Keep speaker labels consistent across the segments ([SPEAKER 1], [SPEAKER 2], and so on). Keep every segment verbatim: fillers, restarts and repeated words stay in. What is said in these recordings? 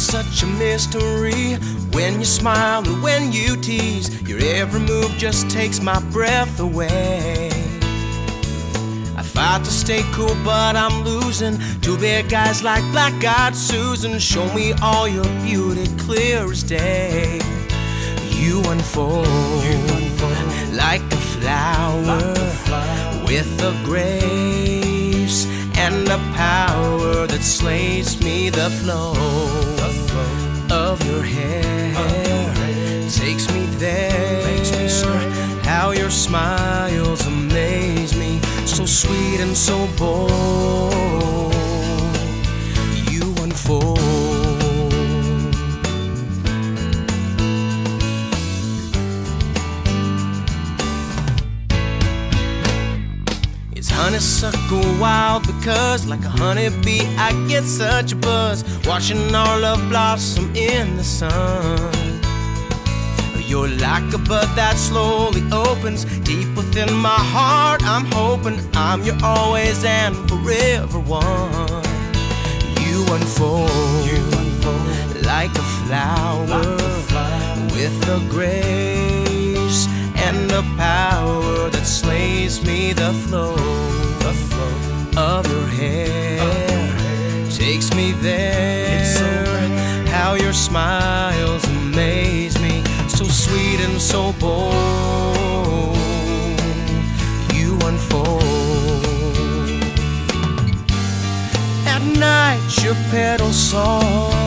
[SPEAKER 1] such a mystery. When you smile and when you tease, your every move just takes my breath away. I fight to stay cool, but I'm losing. Two big guys like black-eyed Susan. Show me all your beauty clear as day. You unfold, you unfold like a flower, like a flower, with a grace and a power that slays me. The flow, the flow of your hair, of your hair takes me there. Makes me sure how your smiles amaze me. So sweet and so bold, you unfold. It's honeysuckle wild because like a honeybee I get such a buzz watching our love blossom in the sun. You're like a bud that slowly opens deep within my heart. I'm hoping I'm your always and forever one. You unfold, you unfold like a flower, like a flower with a grace and a power that slays me. The flow, the flow of your hair, of your hair takes me there. It's so right. How your smiles amaze me. So sweet and so bold, you unfold. At night your petals soft,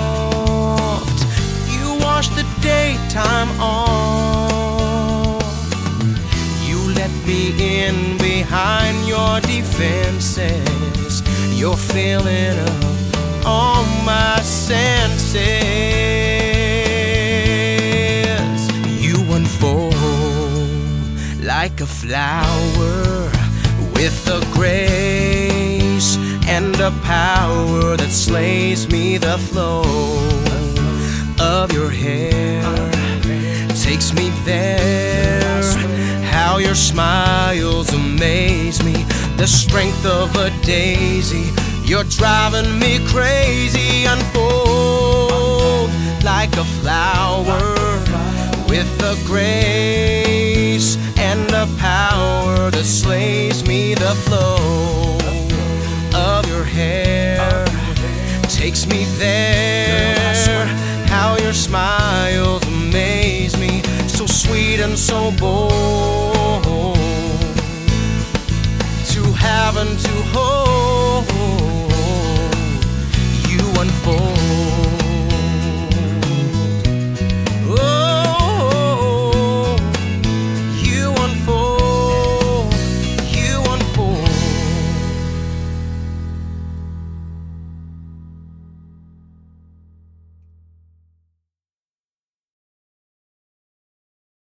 [SPEAKER 1] you wash the daytime off. You let me in behind your defenses. You're filling up all my senses. Like a flower with a grace and a power that slays me. The flow of your hair takes me there. How your smiles amaze me. The strength of a daisy, you're driving me crazy. Unfold like a flower with a grace and a power that slays me. The flow of your hair takes me there. How your smiles amaze me. So sweet and so bold, to have and to hold.